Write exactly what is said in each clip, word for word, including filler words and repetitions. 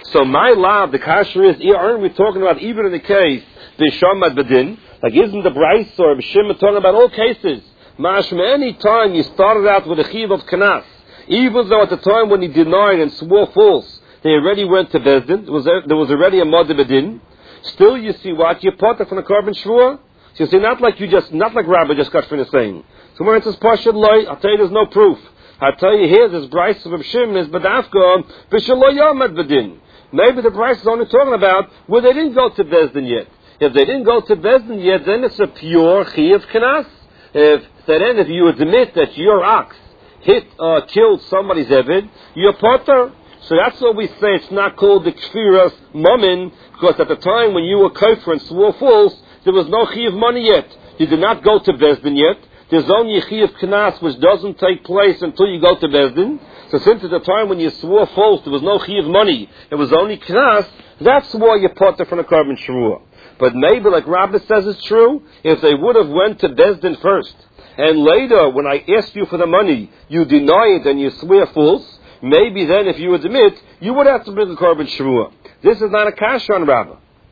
So my lab, the kasher is, aren't we talking about even in the case, Bishamad Badin, like isn't the Bryce or Bishim talking about all cases? Mashma, any time you started out with a chiv of kanas, even though at the time when he denied and swore false, they already went to Bezdin, there was, there was already a Mod Badin, still you see what? You put it from the carbon shvua. So you see, not like you just, not like Rabbi just got finished saying. So when it says Pashad Loi, I'll tell you there's no proof. I'll tell you here, this Bryce of Shim is Badafka, Bishaloy Yamad Badin. Maybe the Bryce is only talking about where they didn't go to Bezdin yet. If they didn't go to Bezdin yet, then it's a pure Chiyav Kanas. If, then if you admit that your ox hit, uh, killed somebody's Evid, you're Potter. So that's what we say it's not called the Kfiras Mammon, because at the time when you were Kofar and swore false, there was no Chiyav money yet. You did not go to Bezdin yet. There's only a Chiyav Knas which doesn't take place until you go to Bezdin. So since at the time when you swore false there was no Chiyav money, it was only Knas, that's why you put it from a carbon Shruah. But maybe like Rabbi says it's true, if they would have went to Bezdin first, and later when I asked you for the money, you deny it and you swear false, maybe then if you admit, you would have to bring a carbon Shruah. This is not a kash on Rabbi.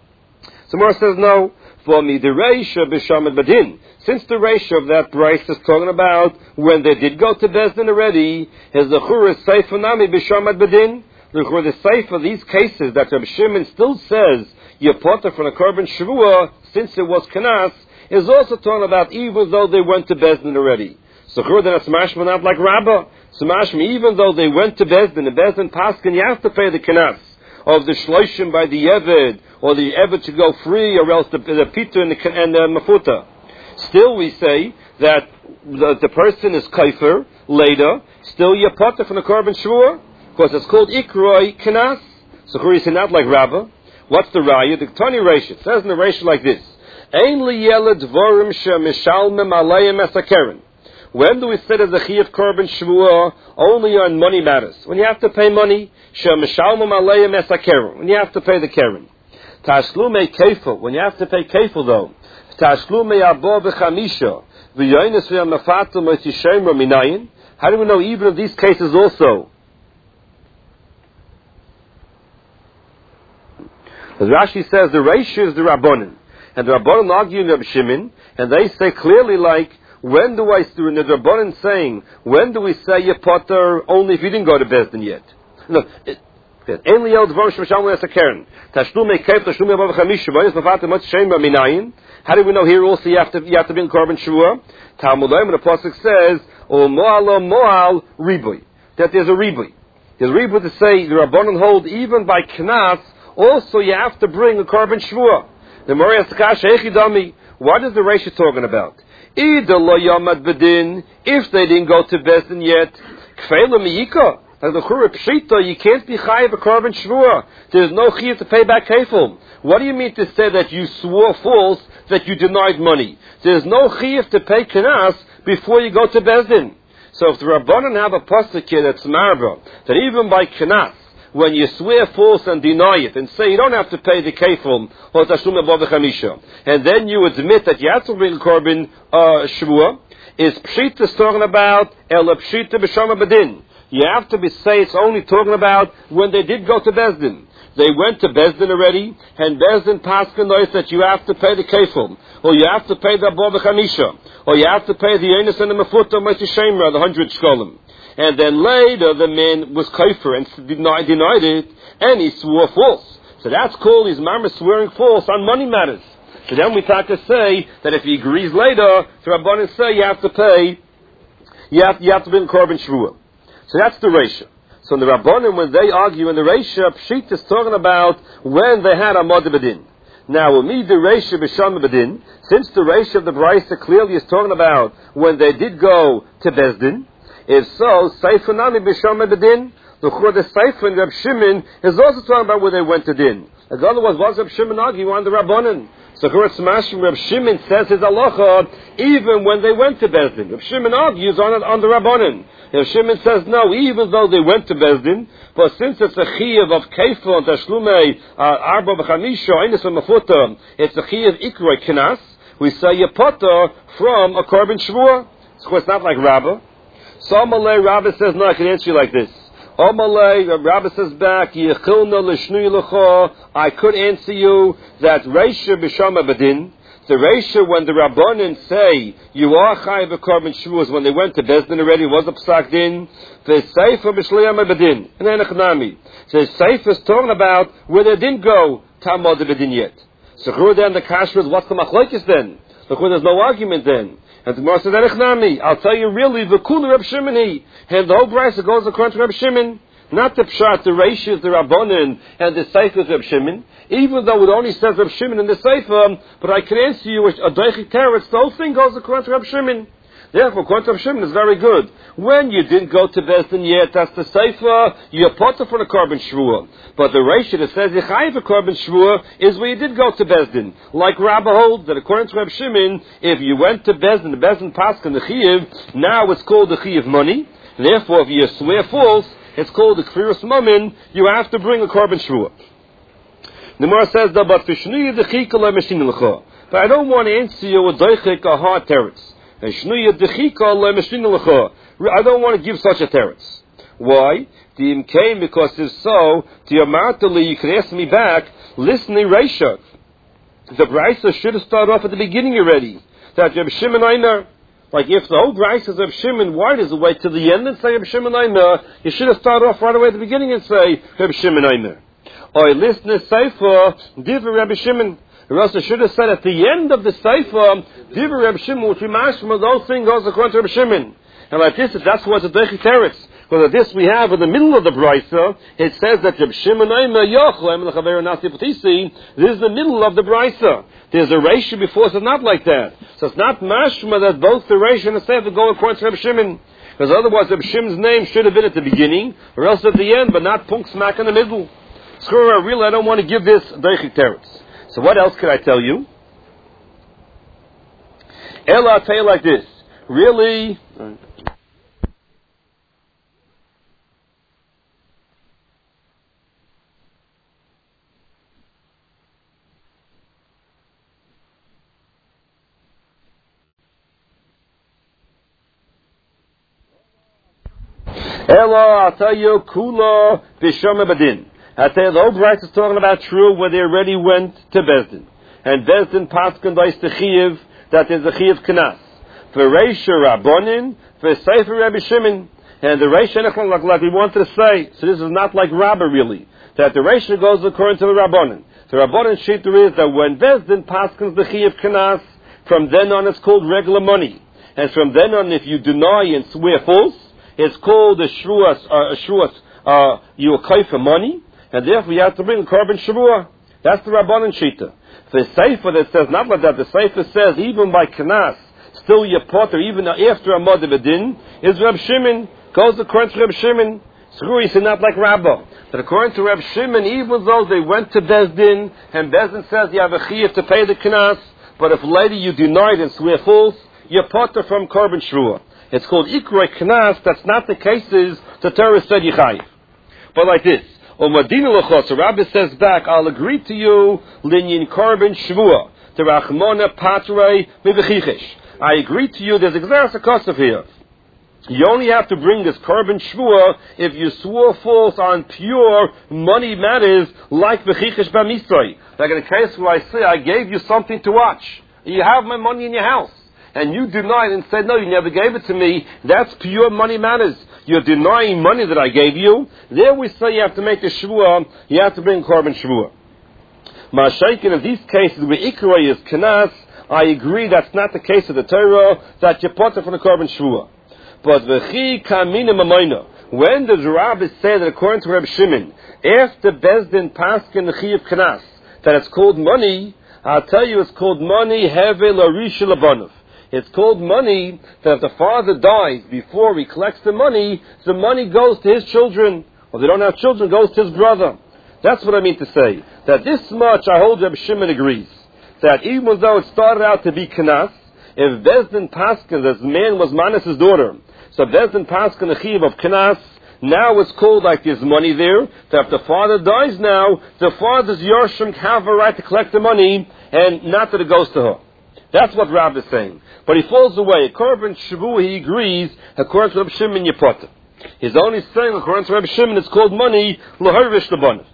So Mor says no. For me, the Reisha b'Shamad Badin. Since the Reisha of that Bryce is talking about when they did go to Bezdin already, is the Chur Seifa Nami b'Shamad Badin. The Chur the Seifa, these cases that Reb Shimon still says you put it from a carbon Shruah, since it was Kanas, is also talking about even though they went to Bezdin already. So Chur then it's mashma not like Rabbah. So mashma even though they went to Bezdin, and Bezdin Paskin, you have to pay the Kanas of the Shloshim by the Eved, or the Eved to go free, or else the, the Pita and the, and the Mafuta. Still we say that the, the person is Kaifer later, still you put it from the carbon Shruah, because it's called Ikroi Kanas. So Churi say not like Rabbah. What's the Raya? The Tani Reish, it says in the Reish like this, Ein liyeled dvorim shemishalmem alayim esakeren. When do we say that the Chiyav Korban Shvuah only on money matters? When you have to pay money, shemishalmem alayim esakeren. When you have to pay the keren. Tashlume kefil. When you have to pay kefil though. Tashlume abo v'chamisha v'yonis v'yamafatu motishem minayin. How do we know even of these cases also? As Rashi says, the Reish is the Rabbanan. And the Rabbanan argue in Reb Shimon, and they say clearly like, when do I, in the Rabbanan saying, when do we say you potter only if you didn't go to Bezdin yet? No, Ein liyel dvar shemasham esakeren. Tashlume kef tashlume abo v'chamisha v'yonis v'yamafatu motishem minayin. How do we know here also you have to, you have to be in Korban Shvuah? Talmud Oim, the Pasuk says, O mo'al mo'al ribui. That there's a ribui. There's a ribui to say, the Rabbanan hold even by Knas, also you have to bring a Korban Shvuah. The Moriah Sakasha Echidami, what is the Reisha talking about? Either lo yamad bedin, if they didn't go to Bezdin yet, kfeila miyika, like the Chura Pshita, you can't be chayiv a Korban Shvuah. There's no chayiv to pay back kefil. What do you mean to say that you swore false, that you denied money? There's no chayiv to pay Kanas before you go to Bezdin. So if the Rabbanan have a pasuk here that's marba, that even by Kanas, when you swear false and deny it, and say you don't have to pay the kefil, or tashlume abo v'chamisha, and then you admit that you have to bring Korban uh, Shvuah, is Pshita talking about Ela Pshita b'Shama Badin. You have to be say it's only talking about when they did go to Bezdin. They went to Bezdin already, and Bezdin Paskin knows that you have to pay the kefil, or you have to pay the abo v'chamisha, or you have to pay the yonis and the mafuta motishem, the hundred shkolim. And then later the man was kafir and denied, denied it, and he swore false. So that's called his mama swearing false on money matters. So then we talk to say that if he agrees later, the Rabbanan say you have to pay, you have, you have to bring Korban Shvuah. So that's the Reisha. So in the Rabbanan, when they argue in the Reisha, Pshit is talking about when they had a Mod Badin. Now, with me, the Reisha b'Sham Badin, since the Reisha of the Brisa clearly is talking about when they did go to Bezdin, if so, Seifa Nami b'Sham Badin, the Chur the Seifa and Reb Shimon is also talking about where they went to Din. As otherwise, was Reb Shimon arguing on the Rabbanan? So Chur Smashim, Reb Shimon says his halacha even when they went to Bezdin. Reb Shimon argues on it on the Rabbanan. Reb Shimon says no, even though they went to Bezdin, but since it's a chiyuv of kefil and tashlume arba b'chamisha einis mafuta, it's a chiyuv ikroi kinas. We say you potter from a Korban Shvuah. So it's not like Rabbah. So Malay Rabbah says no, I can answer you like this. Omalei, Rabbi says back, Yechilna l'shnui l'cho, I could answer you that Reisha b'shama badin, the Reisha when the Rabbanan say, you are chayiv v'korban shvuas, when they went to Bezdin already, was a psak din, the Seifa b'shliyam badin, and then Echnami. So the Seifa is talking about where they didn't go Tamod badin yet. So who then the kasher is, what's the machlokes then? Look, there's no argument then. And the Gemara says, Echnami, I'll tell you really, v'kulu Reb Shimon, and the whole brayso goes according to Reb Shimon. Not the pshat, the Reisha is the Rabbanan, and the Seifa is Reb Shimon. Even though it only says Reb Shimon in the Seifa, but I can answer you a doichik teretz, the whole thing goes according to Reb Shimon. Therefore, according to Reb Shimon is very good. When you didn't go to Bezdin yet, that's the Seifa, you're potter for the korban shvua. But the Reisha that says Yechayiv korban shvua is where you did go to Bezdin. Like Rabbi holds that according to Reb Shimon, if you went to Bezdin, the Bezdin Pascha and the Chiyiv, now it's called the Chiyiv money. Therefore, if you swear false, it's called the Kfiras Mammon, you have to bring a korban shvua. The Gemara says that, but Fishnui the Chikala Meshin L'cha. But I don't want to answer you with Doichik a hard teretz. I don't want to give such a teretz. Why? Came because if so, to your martali, you can ask me back, listening Reisha. The brayso should have started off at the beginning already. That Reb Shimon Aimer, like if the whole brayso is Reb Shimon, why does it wait till the end and say Reb Shimon Aimer? You should have started off right away at the beginning and say Reb Shimon Aimer. Or listen to Seifa, Divrei Reb Shimon. The Rasa should have said at the end of the Seifa, Divrei Reb Shimon, which we mashma, the whole thing goes according to Reb Shimon. And like this, that's what's a Deichik Teretz. Because of this we have in the middle of the Brisa, it says that Reb Shimon Aimer Yochlem L'chaver Nasi Patisi. This is the middle of the Brisa. There's a Reisha before, so it's not like that. So it's not mashma that both the Reisha and the Seifa go according to Reb Shimon. Because otherwise Reb Shimon's name should have been at the beginning, or else at the end, but not punk smack in the middle. Screw, really, I don't want to give this Deichik Teretz. So what else could I tell you? Ella, I'll tell you like this. Really? Ella, I'll tell you, Kula Bishama Badin. I tell you, the old rights is talking about true where they already went to Bezdin. And Bezdin Paskin Dais the Chiyiv, that is the Chiyiv Knas. For Reisha Rabbonin, for Sefer Rabbi Shimon. And the Reisha, like, like we wanted to say, so this is not like Rabba really, that the Reisha goes according to the Rabbonin. The Rabbonin Shita is that when Bezdin Paskins the Chiyiv Knas, from then on it's called regular money. And from then on, if you deny and swear false, it's called a shruas, uh, a shruas, uh, you a for money. And therefore you have to bring a korban shavua. That's the Rabbanan Shita. The Seifa that says not like that, the Seifa says even by Knas, still your potter, even after a Mother Bedin, is Reb Shimon, goes according to Reb Shimon. Screw, he said not like Rabbah. But according to Reb Shimon, even though they went to Bezdin, and Bezdin says you have a chiyuv to pay the Knas, but if later you denied and swear false, you're potter from korban shavua. It's called Ikroi Knas, that's not the cases the Torah said Yichayiv. But like this, O Madina L'chos, the Rabbi says back, I'll agree to you, Linyin Korban Shavua, to Rachmona Patrei Mibechichish. I agree to you, there's exact cost here. You only have to bring this Korban Shavua if you swore false on pure money matters like Bechichish Bamisroi. Like in the case where I say, I gave you something to watch. You have my money in your house. And you denied and said, no, you never gave it to me. That's pure money matters. You're denying money that I gave you. There we say you have to make a shvuah. You have to bring korban shvuah. Ma'ashaykin, in these cases where ikroi is knas, I agree that's not the case of the Torah, that you put it from the korban shvuah. But v'chi kamina mamayna, when the Rabbis say that according to Reb Shimon, after Bezdin paskin the chiyuv knas, that it's called money, I'll tell you it's called money hevel arish labanov. It's called money that if the father dies before he collects the money, the money goes to his children. Or if they don't have children, goes to his brother. That's what I mean to say. That this much I hold Reb Shimon agrees. That even though it started out to be Knas, if Bezdin Paskin, this man was Manas's daughter, so Bezdin Paskin the Chiv of Knas, now it's called like there's money there, that if the father dies now, the father's Yorshim have a right to collect the money, and not that it goes to her. That's what Rav is saying. But he falls away. Korban Shavu, he agrees, according to Reb Shimon Yepotah. He's only saying, according to Rabbi Shimon, it's called money, l'harish l'banav.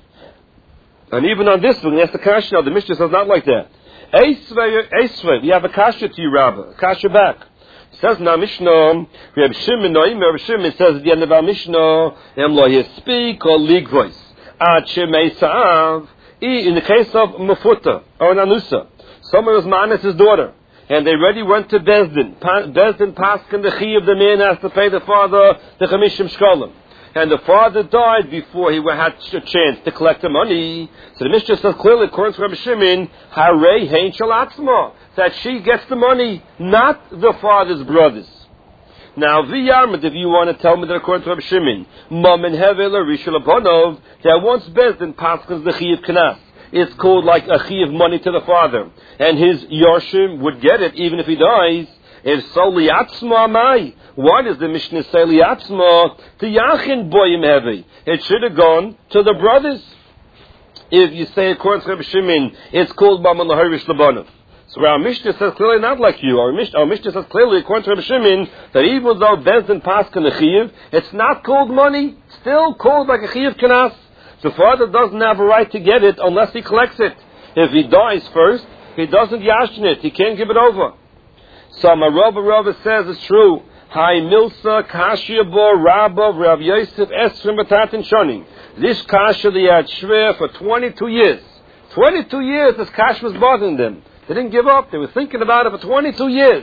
And even on this, when that's the kasha, now the Mishnah says not like that. Eisvei, we have a kasha to you, Rabbi, a kasha back. It says in our Mishnah, Rabbi Shimon, Rabbi Shimon says at the end of our Mishnah, Em lo yespik or ligvois. Ad shemei sa'av, in the case of Mafuta, or an Anusa, someone was ma'anis his daughter, and they already went to Bezdin. Bezdin paskin the chi of the man has to pay the father the chamishim shkolim. And the father died before he had a chance to collect the money. So the Mishnah says clearly, according to Rabbi Shimon, Harei hein shalatzma, that she gets the money, not the father's brothers. Now, v'yarmad, if you want to tell me that according to Rabbi Shimon, mom and hevel or rishul abonov, that once Bezdin paskins the chi of kanas, it's called like a chi of money to the father, and his yorshim would get it even if he dies. If so, liatzma amai. Why does the Mishnah say liatzma? To yachin boyim heavy. It should have gone to the brothers. If you say according to Rabbi Shimon, it's called Bama Laharish Labanov. So our Mishnah says clearly not like you. Our Mishnah, our Mishnah says clearly according to Rabbi Shimon that even though Bezdin Paskin the Chiv, it's not called money. Still called like a Chiv Kanas. The father doesn't have a right to get it unless he collects it. If he dies first, he doesn't yashin it. He can't give it over. So my Rabba Rabba says it's true. Hai Milsa Kashia Bo Rabba Rav Yosef Esrim Batatin Shani. This Kasha they had shver for twenty-two years. twenty-two years this Kasha was bothering them. They didn't give up. They were thinking about it for twenty-two years.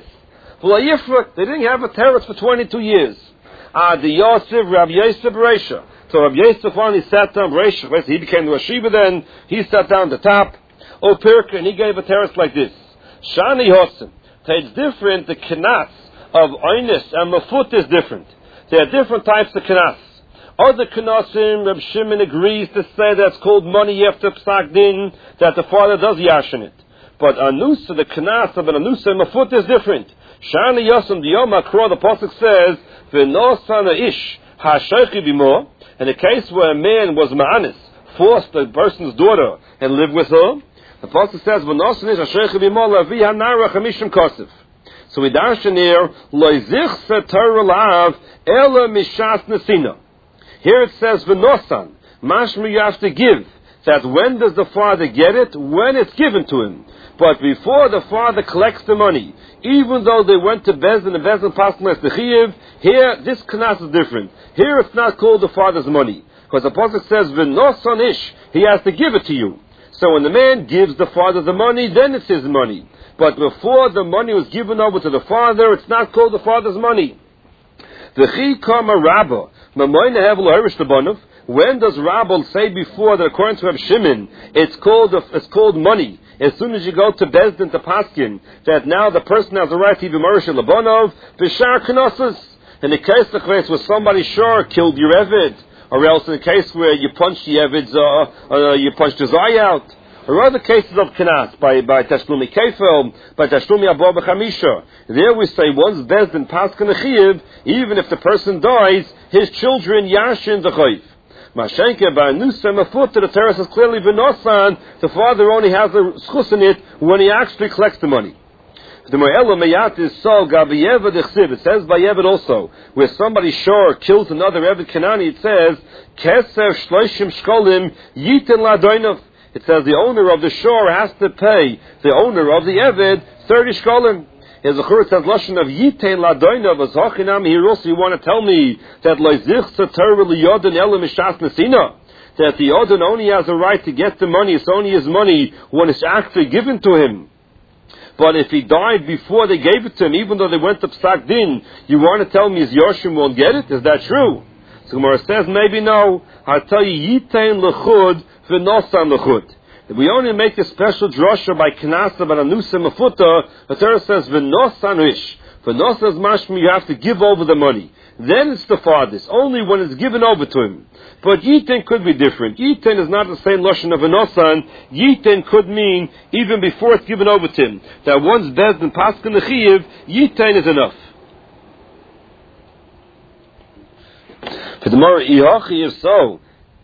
They didn't have a terrorist for twenty-two years. Ah, the Yosef Rav Yosef Beresha. So Rav Yosef finally sat down. Beresha, he became the Rashiva then. He sat down at the top. O Pirka, and he gave a terrorist like this. Shani Hosim. It's different. The Kanas of Oines and Mafut is different. There are different types of Kanas. Other Kanasim, Reb Shimon agrees to say that's called money after Psak Din, that the father does yashin it. But Anusa, the Kanas of an Anusa and Mafut is different. Shani Yosem Diyoma Kro, the Pasuk says, V'nosana ish ha'shechi bimo, in a case where a man was ma'anis, forced a person's daughter and lived with her, the Pasuk says, "V'nosin ish ha'shechi bimo lavi hanara chamishim kosef." So we darshan here, "Loizich setar lav ela mishas nesina." Here it says, "V'nosan." Mashma, you have to give. That when does the father get it? When it's given to him. But before the father collects the money, even though they went to Bezdin and Bezdin Paskin the Chiyev, here this Kanas is different. Here it's not called the father's money, because the Pasuk says, "V'nosan ish," he has to give it to you. So when the man gives the father the money, then it's his money. But before the money was given over to the father, it's not called the father's money. The Chi Kama Rabba, Mamoyne Hevel Harish Labanov. When does Rabba say before that according to Reb Shimon, it's called it's called money? As soon as you go to Bezdin to Paskin, that now the person has a right to be Marish Labanov, Bishar Knossos. In the case of case where somebody sure killed your Evid, or else in the case where you punched the Evid's, uh, uh, you punched his eye out, or other cases of Kanas, by, by Tashlumi Kefel, by Tashlumi Abba B'chamisha. There we say, once Bezdin Paskin Achiv, even if the person dies, his children Yashin the Chayiv. Mashenke by Nusa Mafut, the terrorist is clearly V'nosan, the father only has a schus in it when he actually collects the money. The Mo'ela Meyat is so, Gabi Yevad Echsiv, it says by Yevad also, where somebody sure kills another Yevad Kanani, it says, Keser Shloishim Shkolim Yitin Ladoinov. It says the owner of the shore has to pay the owner of the Eved thirty shkolim. As a church says, Lashon of Yitain Ladoinov, as Hachinam, here also you want to tell me that Leizich Satar Liyodin Elam Mishas Nesina, that the Yodin only has a right to get the money, it's only his money when it's actually given to him. But if he died before they gave it to him, even though they went to Psak Din, you want to tell me his Yoshim won't get it? Is that true? So Gemara says, maybe no. I'll tell you, Yitain Lechud V'nosan Lechud. We only make a special drasha by Knasa, but Anusa Mafuta, the Torah says, V'nosan ish. V'nosan is mashmi, you have to give over the money. Then it's the father's, only when it's given over to him. But Yitain could be different. Yitain is not the same lashon of V'nosan. Yitain could mean, even before it's given over to him, that once Bezdin Paskin Nechiyev, Yitain is enough. For the more Ihachi, if so,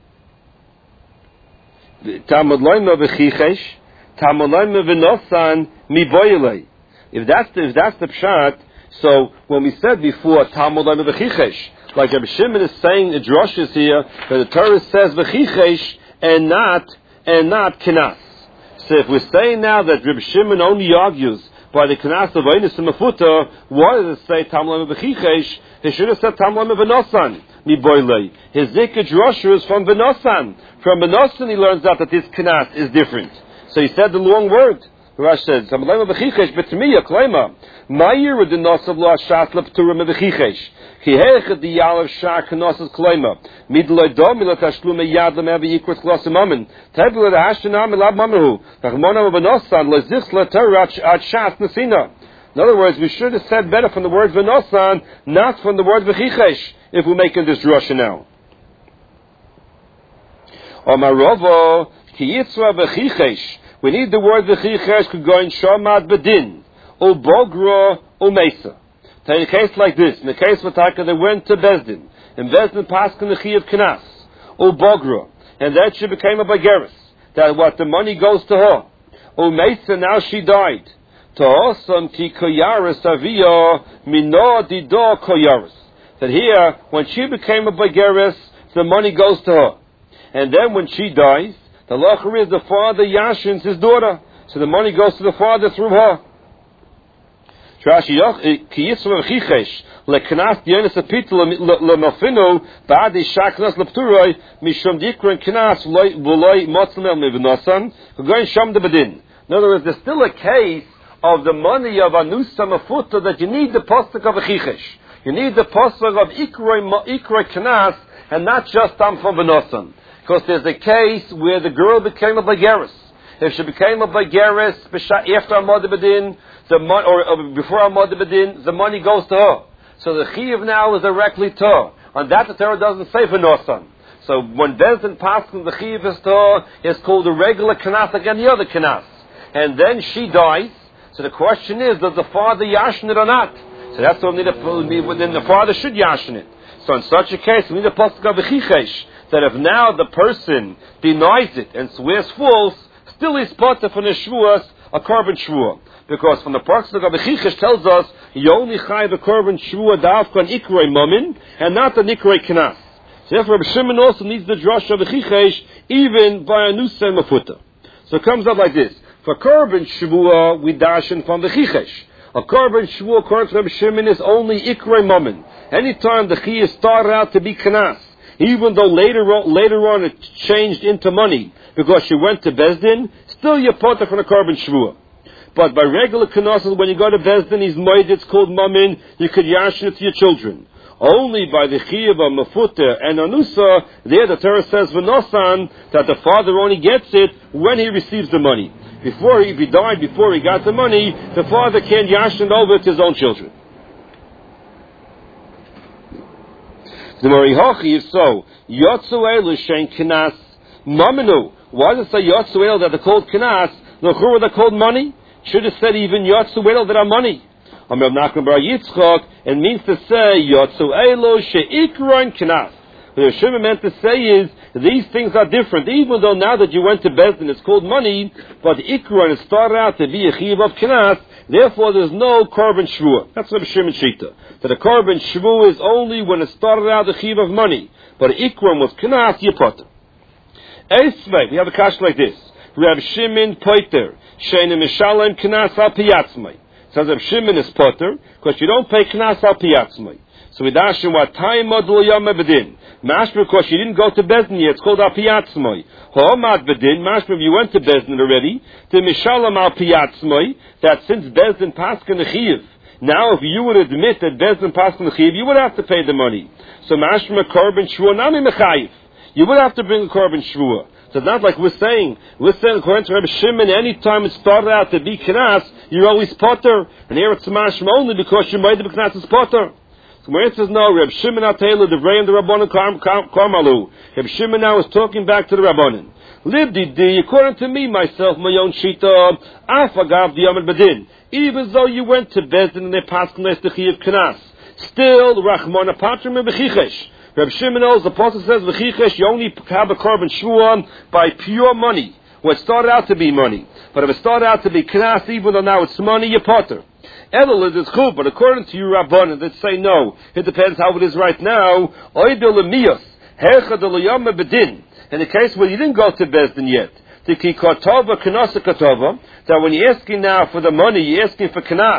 Tamad Loima v'chichesh, Tamad Loima v'nosan miboyelei. If that's the, if that's the pshat, so when we said before Tamad Loima v'chichesh, Like Rabbi Shimon is saying the drushes here, that the Torah says v'chichesh and not and not kinas. So if we're saying now that Rabbi Shimon only argues by the kinas of Einis and Mafuta, why does it say Tamlam v'chichesh? He should have said Tamlam v'nosan mi boilei. His zikr drusha is from v'nosan. From v'nosan he learns out that this kinas is different. So he said the long word. Rash says, "Tamlam v'chichesh betmiya kleima." Ma'ir with the nosav lo ashas lepturim v'chichesh. Ki hechad the yalav shar knosas kleima. Midloi dom milot hashlume yad lemevi yikros klosim amen. Tebula the hashanam elab mamahu. Tachmonam v'nosan lezich leter at shas nesina. In other words, we should have said better from the word v'nosan, not from the word v'chichesh, if we're making this drasha now. Omarovo ki yitzra v'chichesh. We need the word v'chichesh could go in shamad bedin. O bogra o mesa. In a case like this, in the case of Taka, they went to Bezdin, and Bezdin passed in the chi of Knas, O bogra, and then she became a bageris. That what the money goes to her. O mesa, now she died. To osam ki koyaris avia mino dido koyaris. That here, when she became a bageris, the money goes to her. And then when she dies, the lacher is the father yashins his daughter, so the money goes to the father through her. Rashi ki yisrael chichesh leknas dienes apitul lemafinu ba'ad ishaknas lepturoi mishum dikron knas v'loi motzmel mivnasan going sham de bedin. In other words, there's still a case of the money of anusa mafuta that you need the postuk of a chichesh. You need the postuk of ikroi ikroi knas and not just tam from v'nosan. Because there's a case where the girl became a bageris. If she became a bageris after Amad Bedin, the mon- or, or before Amad Bedin, the money goes to her. So the chiyuv now is directly to her. On that the Torah doesn't say for nosan. So when Bezdin passes the chiyuv is to her, it's called a regular kanas like any other kanas. And then she dies. So the question is, does the father yashin it or not? So that's what we need to, then the father should yashin it. So in such a case, we need a pasuk of v'chichesh, that if now the person denies it and swears false, still he's potter from the shvuas, a korban shvua. Because from the pasuk of v'chichesh tells us, you only chai the korban shvua da'afka an ikrei mamin, and not an ikrei knas. So therefore, Rabbi Shimon also needs the drush of v'chichesh, even by a nusay mafuta. So it comes up like this. For korban shvua, we dashen from v'chichesh. A korban shvua, according to Rabbi Shimon, is only ikrei mamin. Anytime the chi started out to be knas, even though later on, later on it changed into money because she went to Bezdin, still you're potter from a korban shvua. But by regular knas, when you go to Bezdin, he's made, it's called mamin, you could yashin it to your children. Only by the chiyuv of mafuta and anusa, there the Torah says v'nosan, that the father only gets it when he receives the money. Before he, if he died, before he got the money, the father can't yashin over to his own children. The Morihochi is so. Yotzuelu shein kinas maminu. Why does it say Yotzuelu that they're called kinas? L'chura they're called money? Should have said even Yotzuelu that are money. Amar Nachman bar Yitzchak, it means to say Yotzuelu sheikron kinas. What the Shema meant to say is, these things are different. Even though now that you went to Bezdin, it's called money, but the ikron it started out to be a chiyuv of kinas, therefore there's no korban shvua. That's what Shimon Shita. That a korban shvua is only when it started out the chiyuv of money, but the ikron was kinas, you put. Eisvei, we have a kash like this. Reb Shimon poiter, she'enim mishalem kinas al piyatzmai. Says Reb Shimon is poiter, because you don't pay kinas al piyatzmai. So we dash him what time modul yom bedin. Mashma, because you didn't go to Bezdin yet, it's called al piyatzmai. Ha'omad bedin, mashma, you went to Bezdin already, to mishalem al piyatzmai, that since Bezdin passed in the chiyuv, now if you would admit that Bezdin passed in the chiyuv, you would have to pay the money. So mashma korban shvua nami mechayiv. You would have to bring a korban shvua. So it's not like we're saying, we're saying according to Rabbi Shimon, any time it started out to be knas, you're always potter. And here it's mashma only because you might have been knas as potter. So when it says no, Reb Shimon Atayla, the Vrei and the Rabbanon Karmalu. Reb Shimon now is talking back to the Rabbanon. Libdi di, according to me, myself, my own shita, afagav di amad badin. Even though you went to Bezdin and they passed the chi of Knas, still, Rachmana Patrim and Bechichesh. Reb Shimon knows, the Apostle says, Bechichesh, you only have a korban shvuah by pure money. Well, it started out to be money. But if it started out to be Knas, even though now it's money, you're potter. Elul is chul, but according to you, Rabbanan, that say no, it depends how it is right now. Oidel lemiyos, hechad eloyama bedin. In the case where you didn't go to Bezdin yet, the kikotova kanasa katova, that when you're asking now for the money, you're asking for kanas.